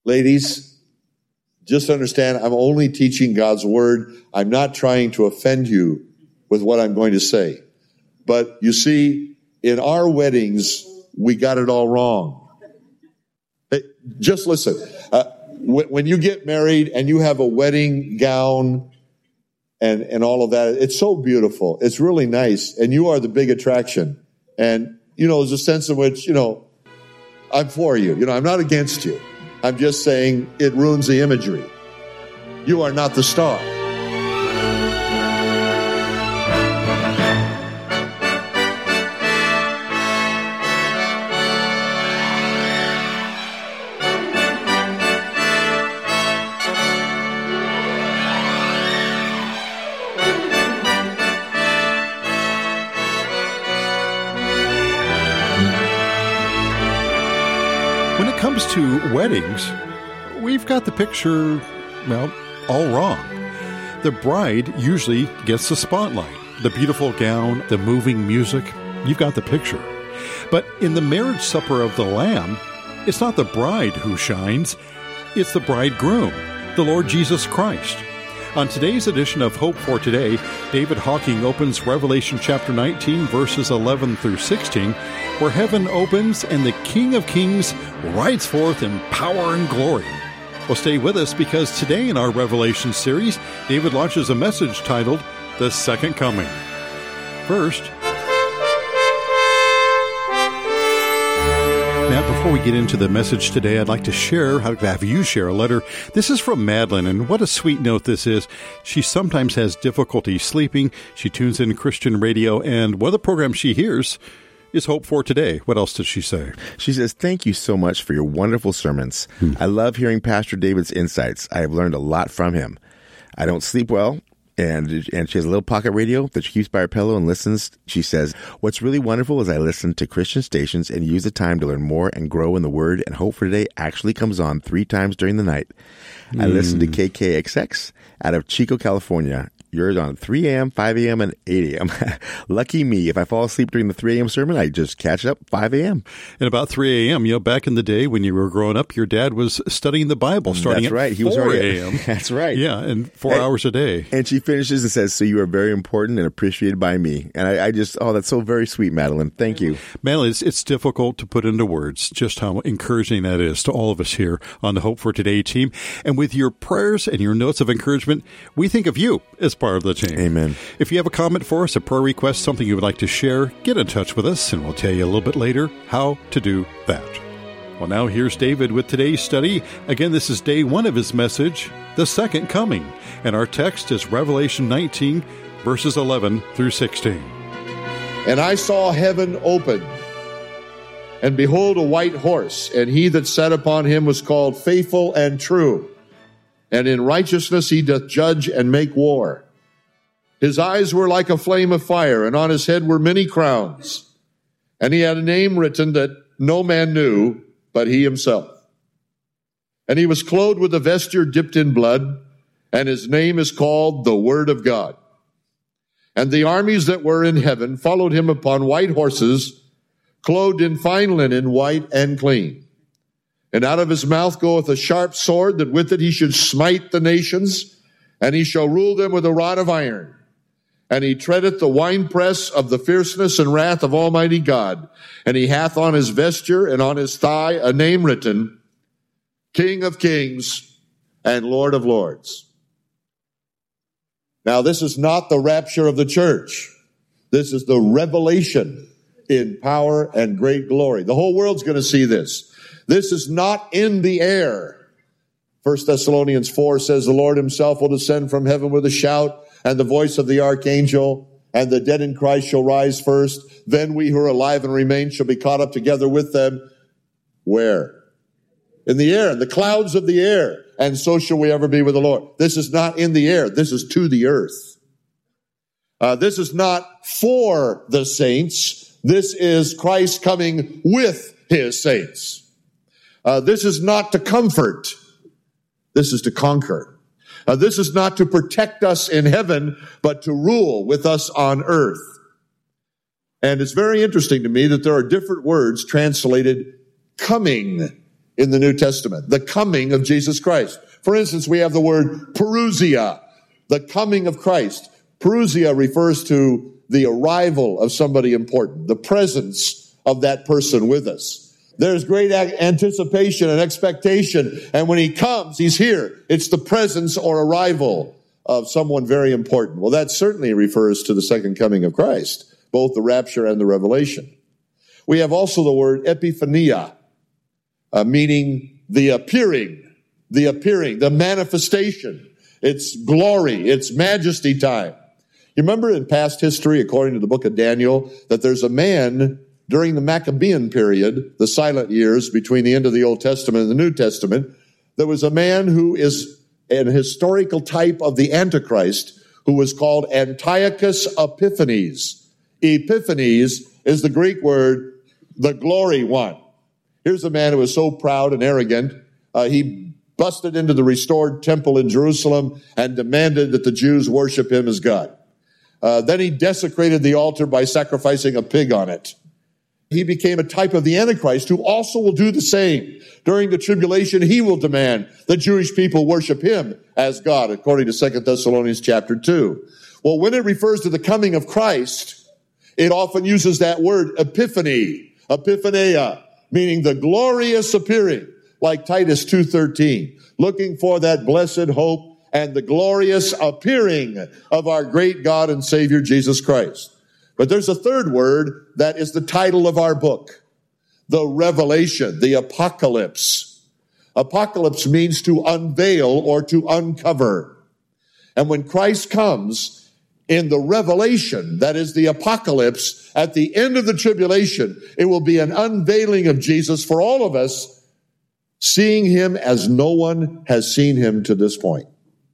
Ladies, just understand I'm only teaching God's word. I'm not trying to offend you with what I'm going to say. But you see, in our weddings, we got it all wrong. Hey, just listen. When you get married and you have a wedding gown and all of that, it's so beautiful. It's really nice. And you are the big attraction. And, there's a sense in which, I'm for you. I'm not against you. I'm just saying it ruins the imagery. You are not the star. When it comes to weddings, we've got the picture, all wrong. The bride usually gets the spotlight, the beautiful gown, the moving music. You've got the picture. But in the marriage supper of the Lamb, it's not the bride who shines, it's the bridegroom, the Lord Jesus Christ. On today's edition of Hope for Today, David Hawking opens Revelation chapter 19, verses 11 through 16, where heaven opens and the King of Kings rides forth in power and glory. Well, stay with us because today in our Revelation series, David launches a message titled, The Second Coming. First, now, before we get into the message today, I'd like to have you share a letter. This is from Madeline, and what a sweet note this is. She sometimes has difficulty sleeping. She tunes in Christian radio, and one of the programs she hears is Hope for Today. What else does she say? She says, thank you so much for your wonderful sermons. I love hearing Pastor David's insights. I have learned a lot from him. I don't sleep well. And she has a little pocket radio that she keeps by her pillow and listens. She says, what's really wonderful is I listen to Christian stations and use the time to learn more and grow in the Word, and Hope for Today actually comes on 3 times during the night. I listen to KKXX out of Chico, California. Yours on 3 a.m., 5 a.m., and 8 a.m. Lucky me. If I fall asleep during the 3 a.m. sermon, I just catch up 5 a.m. And about 3 a.m., back in the day when you were growing up, your dad was studying the Bible starting That's right. at He was 4 a.m. That's right. Yeah, and 4 hours a day. And she finishes and says, so you are very important and appreciated by me. And I just, that's so very sweet, Madeline. Thank you. Madeline, it's difficult to put into words just how encouraging that is to all of us here on the Hope for Today team. And with your prayers and your notes of encouragement, we think of you as part of the team. Amen. If you have a comment for us, a prayer request, something you would like to share, get in touch with us, and we'll tell you a little bit later how to do that. Well, now here's David with today's study. Again, this is day 1 of his message, The Second Coming, and our text is Revelation 19, verses 11 through 16. And I saw heaven open, and behold, a white horse, and he that sat upon him was called Faithful and True, and in righteousness he doth judge and make war. His eyes were like a flame of fire, and on his head were many crowns. And he had a name written that no man knew but he himself. And he was clothed with a vesture dipped in blood, and his name is called the Word of God. And the armies that were in heaven followed him upon white horses, clothed in fine linen, white and clean. And out of his mouth goeth a sharp sword, that with it he should smite the nations, and he shall rule them with a rod of iron. And he treadeth the winepress of the fierceness and wrath of Almighty God. And he hath on his vesture and on his thigh a name written, King of Kings and Lord of Lords. Now, this is not the rapture of the church. This is the revelation in power and great glory. The whole world's going to see this. This is not in the air. 1 Thessalonians 4 says, the Lord himself will descend from heaven with a shout, and the voice of the archangel, and the dead in Christ shall rise first. Then we who are alive and remain shall be caught up together with them. Where? In the air, in the clouds of the air. And so shall we ever be with the Lord. This is not in the air. This is to the earth. This is not for the saints. This is Christ coming with his saints. This is not to comfort. This is to conquer. This is not to protect us in heaven, but to rule with us on earth. And it's very interesting to me that there are different words translated coming in the New Testament, the coming of Jesus Christ. For instance, we have the word parousia, the coming of Christ. Parousia refers to the arrival of somebody important, the presence of that person with us. There's great anticipation and expectation, and when he comes, he's here. It's the presence or arrival of someone very important. Well, that certainly refers to the second coming of Christ, both the rapture and the revelation. We have also the word epiphania, meaning the appearing, the manifestation. It's glory, it's majesty time. You remember in past history, according to the book of Daniel, that there's a man during the Maccabean period, the silent years between the end of the Old Testament and the New Testament, there was a man who is an historical type of the Antichrist who was called Antiochus Epiphanes. Epiphanes is the Greek word, the glory one. Here's a man who was so proud and arrogant, he busted into the restored temple in Jerusalem and demanded that the Jews worship him as God. Then he desecrated the altar by sacrificing a pig on it. He became a type of the Antichrist who also will do the same. During the tribulation, he will demand the Jewish people worship him as God, according to 2 Thessalonians chapter 2. Well, when it refers to the coming of Christ, it often uses that word epiphany, epiphaneia, meaning the glorious appearing, like Titus 2:13, looking for that blessed hope and the glorious appearing of our great God and Savior Jesus Christ. But there's a third word that is the title of our book, the revelation, the apocalypse. Apocalypse means to unveil or to uncover. And when Christ comes in the revelation, that is the apocalypse, at the end of the tribulation, it will be an unveiling of Jesus for all of us, seeing him as no one has seen him to this point.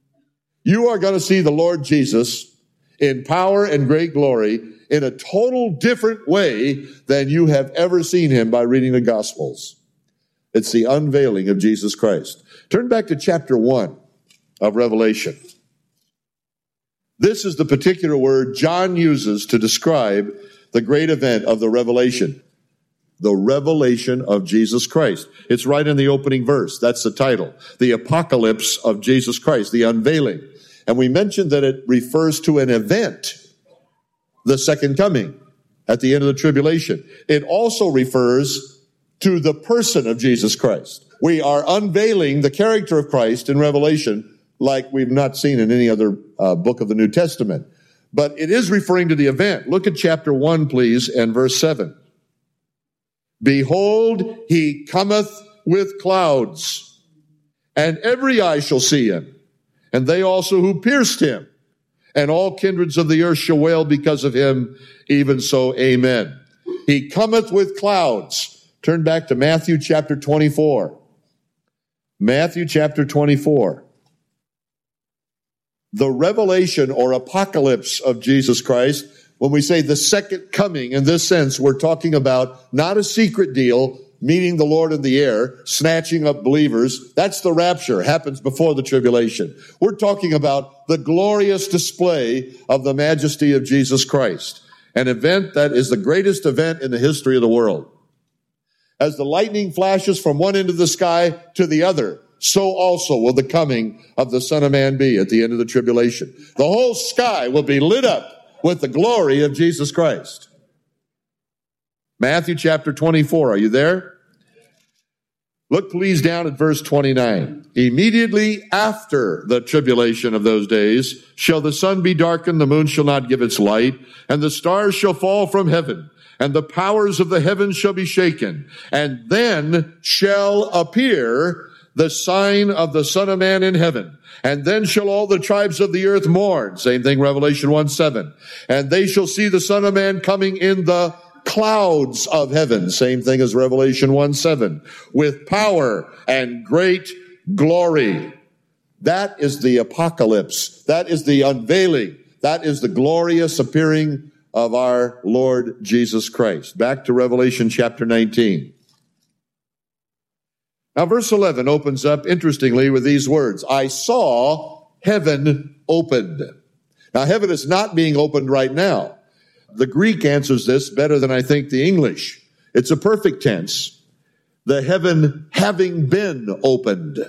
You are going to see the Lord Jesus in power and great glory in a total different way than you have ever seen him by reading the Gospels. It's the unveiling of Jesus Christ. Turn back to chapter 1 of Revelation. This is the particular word John uses to describe the great event of the revelation. The revelation of Jesus Christ. It's right in the opening verse. That's the title. The apocalypse of Jesus Christ, the unveiling. And we mentioned that it refers to an event, the second coming at the end of the tribulation. It also refers to the person of Jesus Christ. We are unveiling the character of Christ in Revelation like we've not seen in any other book of the New Testament. But it is referring to the event. Look at chapter 1, please, and verse 7. Behold, he cometh with clouds, and every eye shall see him, and they also who pierced him, and all kindreds of the earth shall wail because of him, even so, amen. He cometh with clouds. Turn back to Matthew chapter 24. Matthew chapter 24. The revelation or apocalypse of Jesus Christ, when we say the second coming, in this sense, we're talking about not a secret deal, meeting the Lord in the air, snatching up believers. That's the rapture, happens before the tribulation. We're talking about the glorious display of the majesty of Jesus Christ, an event that is the greatest event in the history of the world. As the lightning flashes from one end of the sky to the other, so also will the coming of the Son of Man be at the end of the tribulation. The whole sky will be lit up with the glory of Jesus Christ. Matthew chapter 24, are you there? Look please down at verse 29. Immediately after the tribulation of those days shall the sun be darkened, the moon shall not give its light, and the stars shall fall from heaven, and the powers of the heavens shall be shaken. And then shall appear the sign of the Son of Man in heaven. And then shall all the tribes of the earth mourn. Same thing, Revelation 1:7. And they shall see the Son of Man coming in the clouds of heaven. Same thing as Revelation 1:7. With power and great glory. That is the apocalypse. That is the unveiling. That is the glorious appearing of our Lord Jesus Christ. Back to Revelation chapter 19. Now, verse 11 opens up, interestingly, with these words. I saw heaven opened. Now, heaven is not being opened right now. The Greek answers this better than I think the English. It's a perfect tense. the heaven having been opened.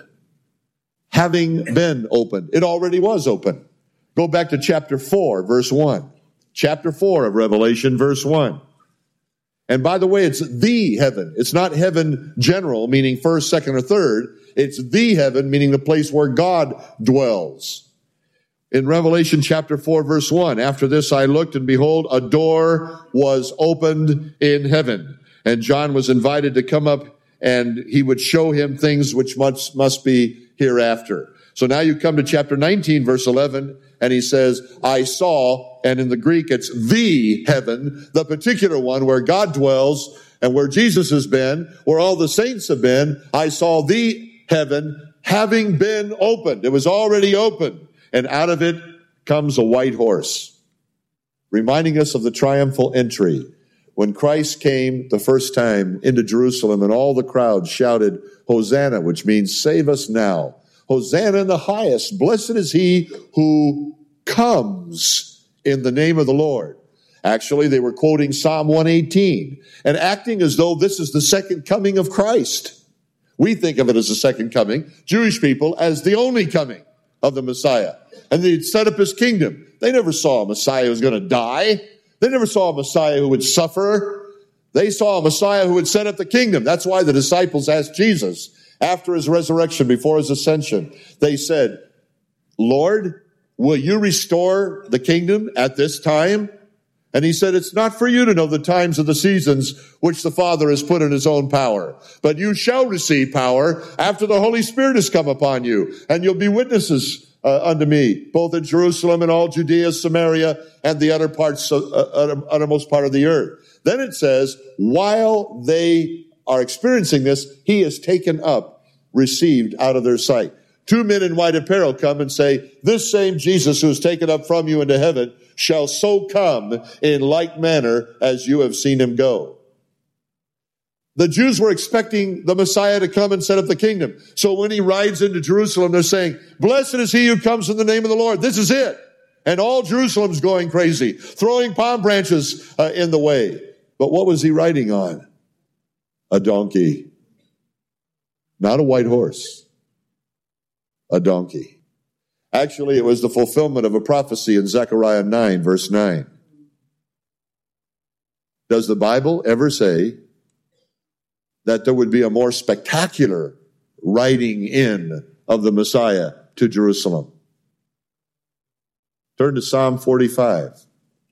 Having been opened. It already was open. Go back to chapter 4, verse 1. Chapter 4 of Revelation, verse 1. And by the way, it's the heaven. It's not heaven general, meaning first, second, or third. It's the heaven, meaning the place where God dwells. In Revelation chapter 4, verse 1, after this I looked, and behold, a door was opened in heaven. And John was invited to come up, and he would show him things which must be hereafter. So now you come to chapter 19, verse 11, and he says, I saw, and in the Greek it's the heaven, the particular one where God dwells and where Jesus has been, where all the saints have been. I saw the heaven having been opened. It was already open. And out of it comes a white horse, reminding us of the triumphal entry. When Christ came the first time into Jerusalem and all the crowd shouted, Hosanna, which means save us now. Hosanna in the highest. Blessed is he who comes in the name of the Lord. Actually, they were quoting Psalm 118 and acting as though this is the second coming of Christ. We think of it as the second coming. Jewish people as the only coming of the Messiah. And they'd set up his kingdom. They never saw a Messiah who was going to die. They never saw a Messiah who would suffer. They saw a Messiah who would set up the kingdom. That's why the disciples asked Jesus after his resurrection, before his ascension. They said, Lord, will you restore the kingdom at this time? And he said, it's not for you to know the times of the seasons which the Father has put in his own power. But you shall receive power after the Holy Spirit has come upon you. And you'll be witnesses unto me, both in Jerusalem and all Judea, Samaria, and the uttermost part of the earth. Then it says, while they are experiencing this, he is taken up, received out of their sight. 2 men in white apparel come and say, this same Jesus who is taken up from you into heaven shall so come in like manner as you have seen him go. The Jews were expecting the Messiah to come and set up the kingdom. So when he rides into Jerusalem, they're saying, blessed is he who comes in the name of the Lord. This is it. And all Jerusalem's going crazy, throwing palm branches in the way. But what was he riding on? A donkey. Not a white horse. A donkey. Actually, it was the fulfillment of a prophecy in Zechariah 9, verse 9. Does the Bible ever say that there would be a more spectacular riding in of the Messiah to Jerusalem? Turn to Psalm 45.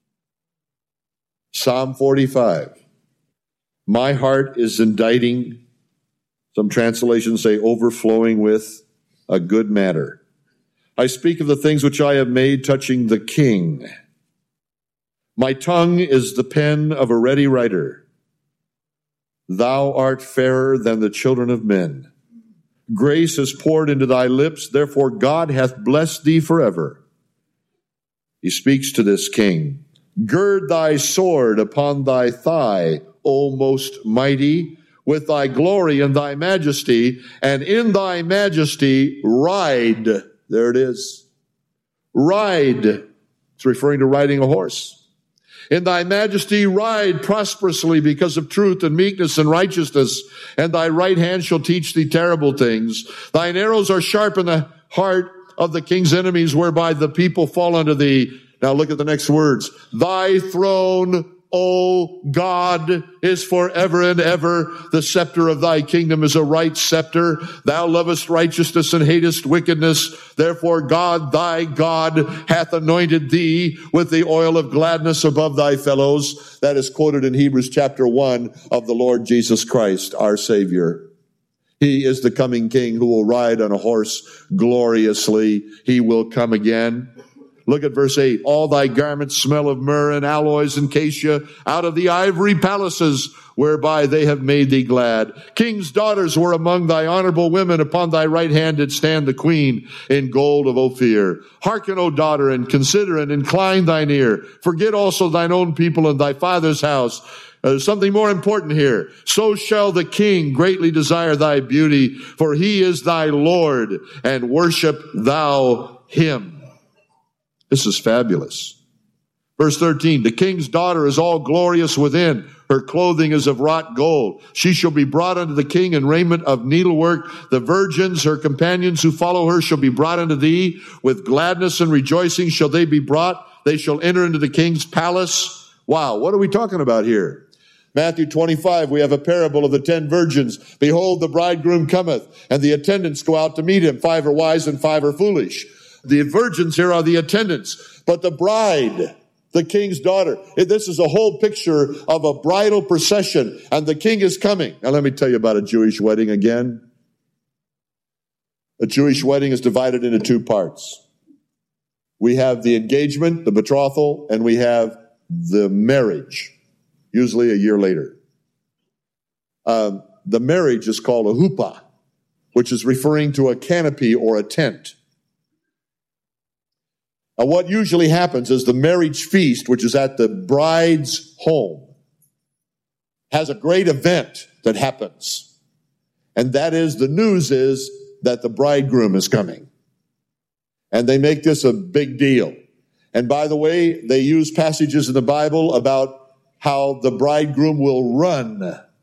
Psalm 45. My heart is inditing, some translations say overflowing with, a good matter. I speak of the things which I have made touching the King. My tongue is the pen of a ready writer. Thou art fairer than the children of men. Grace is poured into thy lips, therefore God hath blessed thee forever. He speaks to this king. Gird thy sword upon thy thigh, O most mighty, with thy glory and thy majesty, and in thy majesty ride. There it is. Ride. It's referring to riding a horse. In thy majesty ride prosperously because of truth and meekness and righteousness, and thy right hand shall teach thee terrible things. Thine arrows are sharp in the heart of the king's enemies, whereby the people fall unto thee. Now look at the next words. Thy throne, O God, is forever and ever. The scepter of thy kingdom is a right scepter. Thou lovest righteousness and hatest wickedness. Therefore God, thy God, hath anointed thee with the oil of gladness above thy fellows. That is quoted in Hebrews chapter 1 of the Lord Jesus Christ, our Savior. He is the coming King who will ride on a horse gloriously. He will come again. Look at verse 8. All thy garments smell of myrrh and aloes and cassia out of the ivory palaces whereby they have made thee glad. King's daughters were among thy honorable women. Upon thy right hand did stand the queen in gold of Ophir. Hearken, O daughter, and consider and incline thine ear. Forget also thine own people and thy father's house. There's something more important here. So shall the king greatly desire thy beauty, for he is thy Lord, and worship thou him. This is fabulous. Verse 13, the king's daughter is all glorious within. Her clothing is of wrought gold. She shall be brought unto the king in raiment of needlework. The virgins, her companions who follow her, shall be brought unto thee. With gladness and rejoicing shall they be brought. They shall enter into the king's palace. Wow, what are we talking about here? Matthew 25, we have a parable of the 10 virgins. Behold, the bridegroom cometh, and the attendants go out to meet him. 5 are wise and 5 are foolish. The virgins here are the attendants, but the bride, the king's daughter. This is a whole picture of a bridal procession, and the king is coming. Now let me tell you about a Jewish wedding again. A Jewish wedding is divided into 2 parts. We have the engagement, the betrothal, and we have the marriage, usually a year later. The marriage is called a huppah, which is referring to a canopy or a tent. Now, what usually happens is the marriage feast, which is at the bride's home, has a great event that happens. And that is, the news is that the bridegroom is coming. And they make this a big deal. And by the way, they use passages in the Bible about how the bridegroom will run.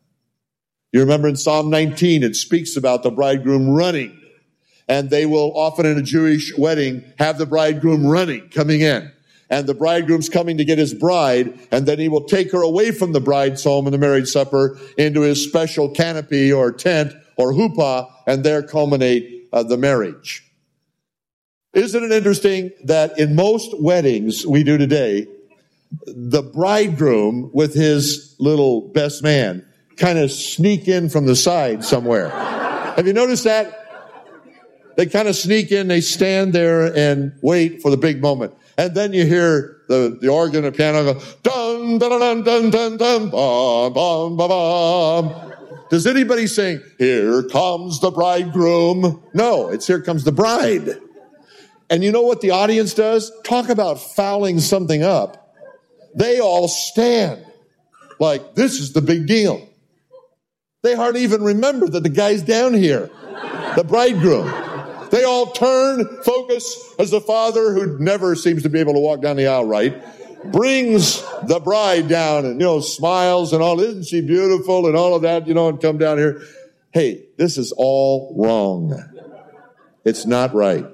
You remember in Psalm 19, it speaks about the bridegroom running. And they will often in a Jewish wedding have the bridegroom running, coming in. And the bridegroom's coming to get his bride, and then he will take her away from the bride's home in the marriage supper into his special canopy or tent or huppah, and there culminate the marriage. Isn't it interesting that in most weddings we do today, the bridegroom with his little best man kind of sneak in from the side somewhere? Have you noticed that? They kind of sneak in, they stand there and wait for the big moment. And then you hear the organ and piano go, dun, dun, dun, dun, dun, dun, bum, bum, bum, bum. Does anybody sing, here comes the bridegroom? No, it's here comes the bride. And you know what the audience does? Talk about fouling something up. They all stand like, this is the big deal. They hardly even remember that the guy's down here, the bridegroom. They all turn, focus, as the father, who never seems to be able to walk down the aisle right, brings the bride down and, smiles and all, isn't she beautiful and all of that, and come down here. Hey, this is all wrong. It's not right.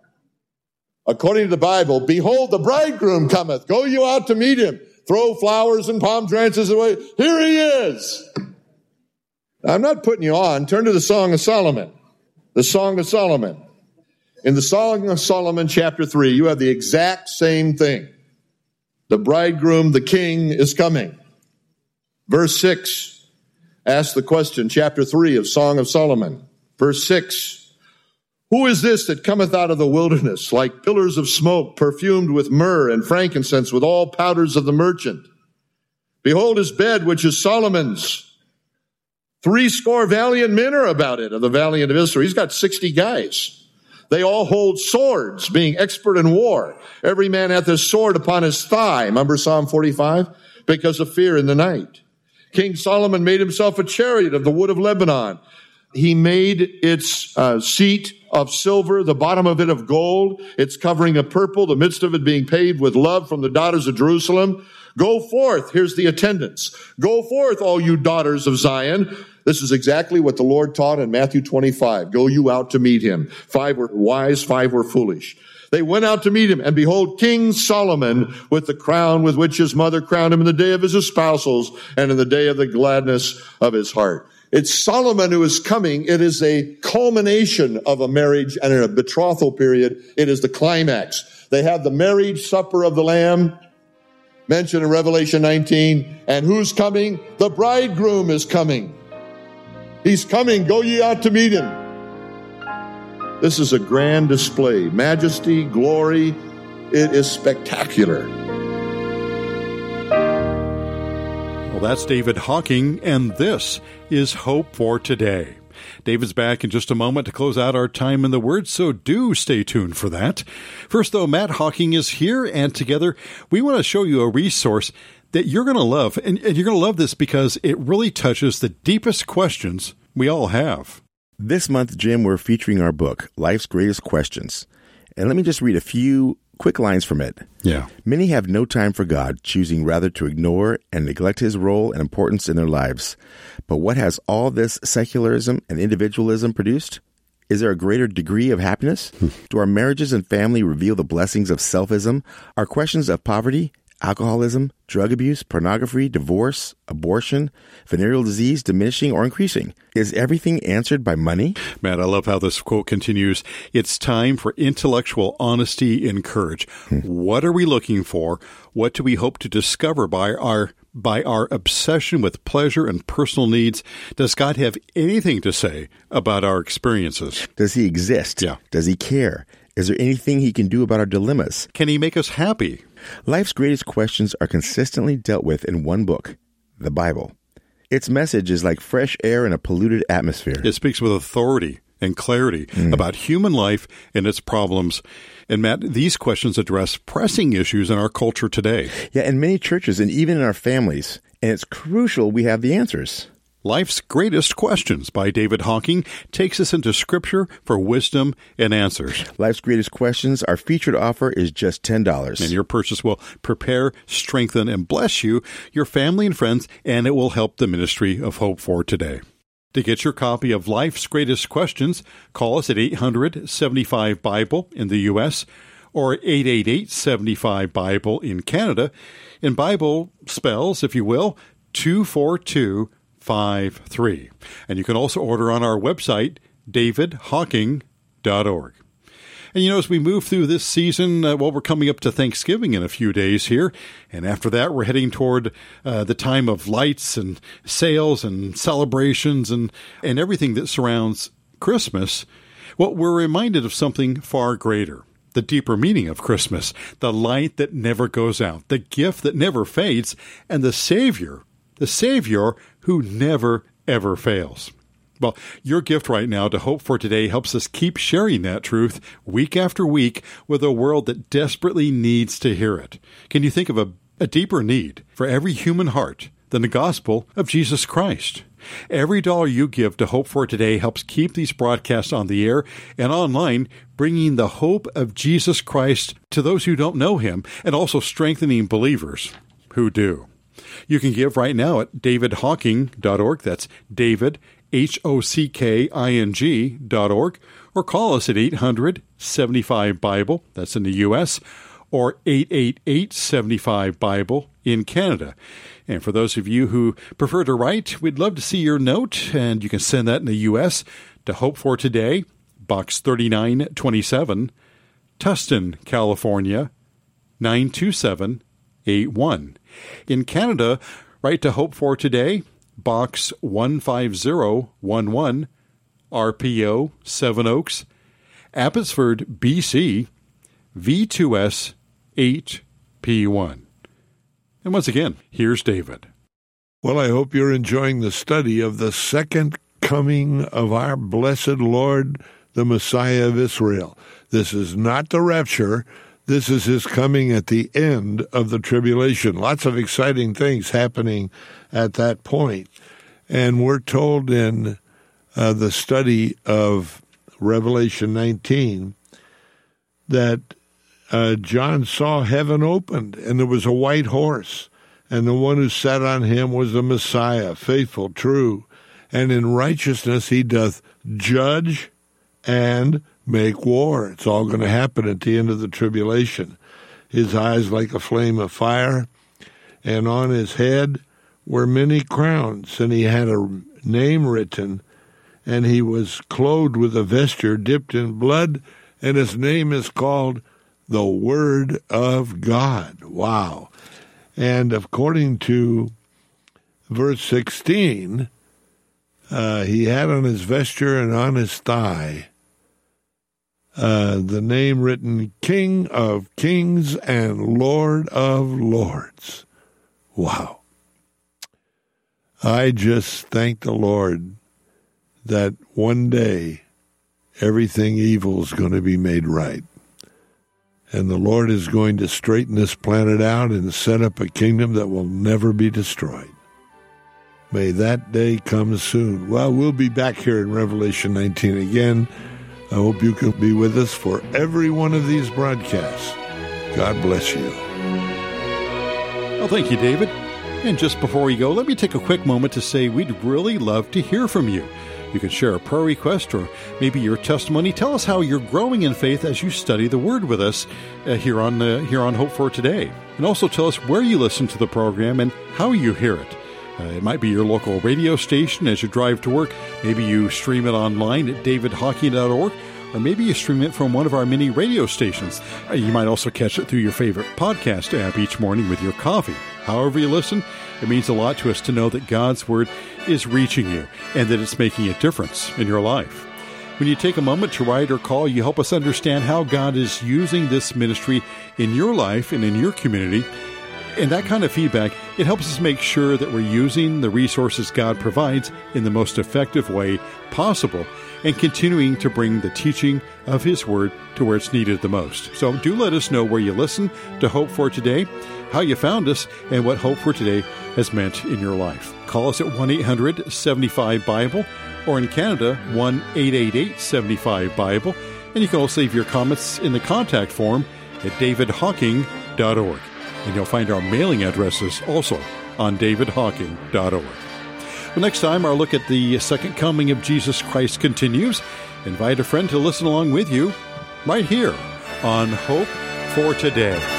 According to the Bible, behold, the bridegroom cometh. Go you out to meet him. Throw flowers and palm branches away. Here he is. I'm not putting you on. Turn to the Song of Solomon. The Song of Solomon. In the Song of Solomon, chapter 3, you have the exact same thing. The bridegroom, the king, is coming. Verse 6, ask the question, chapter 3 of Song of Solomon. Verse 6, who is this that cometh out of the wilderness, like pillars of smoke, perfumed with myrrh and frankincense, with all powders of the merchant? Behold his bed, which is Solomon's. 80 valiant men are about it, of the valiant of Israel. He's got 60 guys. They all hold swords, being expert in war. Every man hath his sword upon his thigh. Remember Psalm 45? Because of fear in the night. King Solomon made himself a chariot of the wood of Lebanon. He made its seat of silver, the bottom of it of gold, its covering of purple, the midst of it being paved with love from the daughters of Jerusalem. Go forth. Here's the attendance. Go forth, all you daughters of Zion. This is exactly what the Lord taught in Matthew 25. Go you out to meet him. 5 were wise, 5 were foolish. They went out to meet him, and behold, King Solomon with the crown with which his mother crowned him in the day of his espousals and in the day of the gladness of his heart. It's Solomon who is coming. It is a culmination of a marriage and in a betrothal period. It is the climax. They have the marriage supper of the Lamb, mentioned in Revelation 19. And who's coming? The bridegroom is coming. He's coming. Go ye out to meet him. This is a grand display. Majesty, glory. It is spectacular. Well, that's David Hocking, and this is Hope for Today. David's back in just a moment to close out our time in the Word, so do stay tuned for that. First, though, Matt Hocking is here, and together we want to show you a resource that you're going to love. And you're going to love this because it really touches the deepest questions we all have. This month, Jim, we're featuring our book, Life's Greatest Questions. And let me just read a few quick lines from it. Yeah. Many have no time for God, choosing rather to ignore and neglect his role and importance in their lives. But what has all this secularism and individualism produced? Is there a greater degree of happiness? Do our marriages and family reveal the blessings of selfism? Are questions of poverty, alcoholism, drug abuse, pornography, divorce, abortion, venereal disease diminishing or increasing? Is everything answered by money? Matt, I love how this quote continues. It's time for intellectual honesty and courage. What are we looking for? What do we hope to discover by our obsession with pleasure and personal needs? Does God have anything to say about our experiences? Does he exist? Yeah. Does he care? Is there anything he can do about our dilemmas? Can he make us happy? Life's greatest questions are consistently dealt with in one book, the Bible. Its message is like fresh air in a polluted atmosphere. It speaks with authority and clarity about human life and its problems. And Matt, these questions address pressing issues in our culture today. Yeah, in many churches and even in our families. And it's crucial we have the answers. Life's Greatest Questions by David Hocking takes us into Scripture for wisdom and answers. Life's Greatest Questions, our featured offer is just $10. And your purchase will prepare, strengthen, and bless you, your family and friends, and it will help the ministry of Hope for Today. To get your copy of Life's Greatest Questions, call us at 800-75-BIBLE in the U.S. or 888-75-BIBLE in Canada. And Bible spells, if you will, 24253. And you can also order on our website, davidhocking.org. And as we move through this season, we're coming up to Thanksgiving in a few days here. And after that, we're heading toward the time of lights and sales and celebrations and everything that surrounds Christmas. Well, we're reminded of something far greater, the deeper meaning of Christmas, the light that never goes out, the gift that never fades, and the Savior who never, ever fails. Well, your gift right now to Hope for Today helps us keep sharing that truth week after week with a world that desperately needs to hear it. Can you think of a deeper need for every human heart than the gospel of Jesus Christ? Every dollar you give to Hope for Today helps keep these broadcasts on the air and online, bringing the hope of Jesus Christ to those who don't know him and also strengthening believers who do. You can give right now at davidhocking.org. That's David, HOCKING.org. Or call us at 800-75-BIBLE. That's in the U.S. or 888-75-BIBLE in Canada. And for those of you who prefer to write, we'd love to see your note, and you can send that in the U.S. to Hope for Today, Box 3927, Tustin, California, 92781. In Canada, write to Hope for Today, Box 15011, RPO 7 Oaks, Abbotsford, BC, V2S 8P1. And once again, here's David. Well, I hope you're enjoying the study of the second coming of our blessed Lord, the Messiah of Israel. This is not the rapture. This is his coming at the end of the tribulation. Lots of exciting things happening at that point. And we're told in the study of Revelation 19 that John saw heaven opened, and there was a white horse, and the one who sat on him was the Messiah, faithful, true, and in righteousness he doth judge and make war. It's all going to happen at the end of the tribulation. His eyes like a flame of fire, and on his head were many crowns, and he had a name written, and he was clothed with a vesture dipped in blood, and his name is called the Word of God. Wow. And according to verse 16, he had on his vesture and on his thigh the name written, King of Kings and Lord of Lords. Wow. I just thank the Lord that one day everything evil is going to be made right. And the Lord is going to straighten this planet out and set up a kingdom that will never be destroyed. May that day come soon. Well, we'll be back here in Revelation 19 again. I hope you can be with us for every one of these broadcasts. God bless you. Well, thank you, David. And just before we go, let me take a quick moment to say we'd really love to hear from you. You can share a prayer request or maybe your testimony. Tell us how you're growing in faith as you study the Word with us here on Hope for Today. And also tell us where you listen to the program and how you hear it. It might be your local radio station as you drive to work. Maybe you stream it online at davidhocking.org, or maybe you stream it from one of our many radio stations. You might also catch it through your favorite podcast app each morning with your coffee. However you listen, it means a lot to us to know that God's Word is reaching you and that it's making a difference in your life. When you take a moment to write or call, you help us understand how God is using this ministry in your life and in your community. And that kind of feedback, it helps us make sure that we're using the resources God provides in the most effective way possible and continuing to bring the teaching of His Word to where it's needed the most. So do let us know where you listen to Hope for Today, how you found us, and what Hope for Today has meant in your life. Call us at 1-800-75-BIBLE, or in Canada, 1-888-75-BIBLE. And you can also leave your comments in the contact form at davidhocking.org. And you'll find our mailing addresses also on davidhocking.org. Well, next time, our look at the second coming of Jesus Christ continues. Invite a friend to listen along with you right here on Hope for Today.